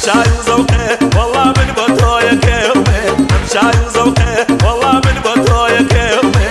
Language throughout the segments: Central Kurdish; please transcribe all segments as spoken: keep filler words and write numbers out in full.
امشاي وذوقي والله من بطايا كيومي امشاي وذوقي والله من بطايا كيومي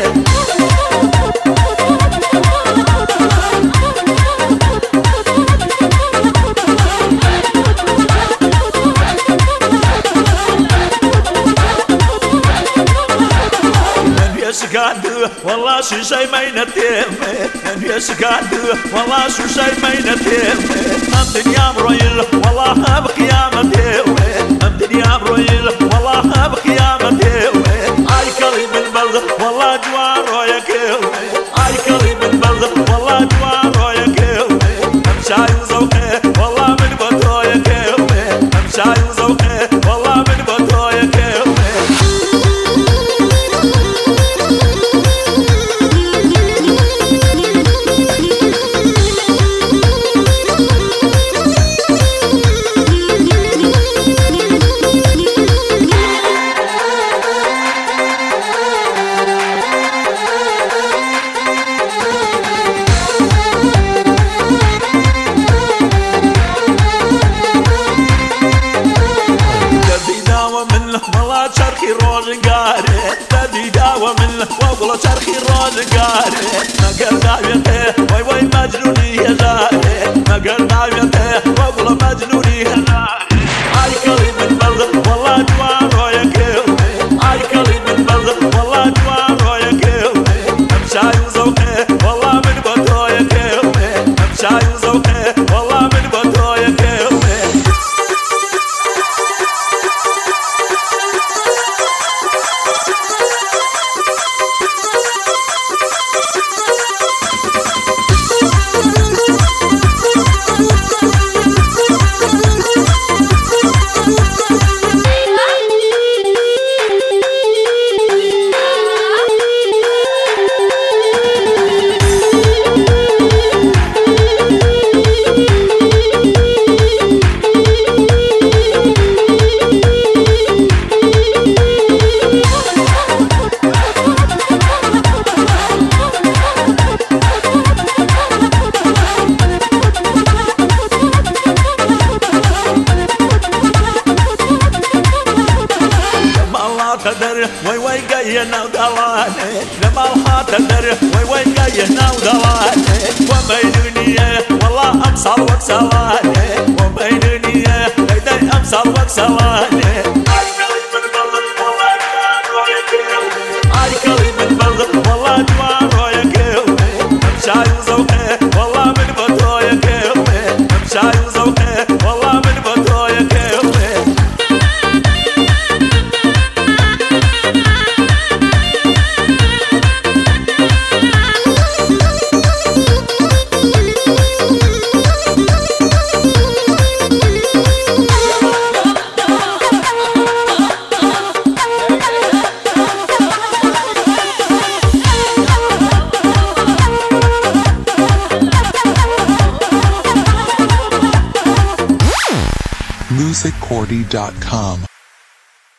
شكاندو والله شو شي ما ينتيمي ان شكاندو والله شو شي ما ينتيمي ام دنيا مرويل والله بقيامتي ام دنيا مرويل والله بقيامتي اي كلي بالبلد والله جوارو يا كيومي اي كلي بالبلد والله جوارو يا كيومي امشاي وذوقي والله من بطو يا كيومي امشاي وذوقي والله من بطو يا كيومي والله شرخي روزنقاري تدي داوى منه والله شرخي روزنقاري ما قال داويته وي وي مجنوني يا زاري ما قال داويته والله مجنوني يا زاري اي كلي من بلد والله جوارو يا كيومي اي كلي من بلد والله جوارو يا كيومي امشاي وذوقي والله من بطو يا كيومي امشاي وذوقي والله من بطو يا كيومي قدر وي وي قينا ودلاني لما الحات قدر وي وي قينا ودلاني وبينوني والله امصر وكسلاني وبينوني ليدي امصر وكسلاني اي كلي من بلد والله جوارو يا كيومي اي كلي من بلد والله جوارو يا كيومي امشاي وذوقي والله من بطو يا كيومي امشاي وذوقي والله من بطو يا كيومي music cordy dot com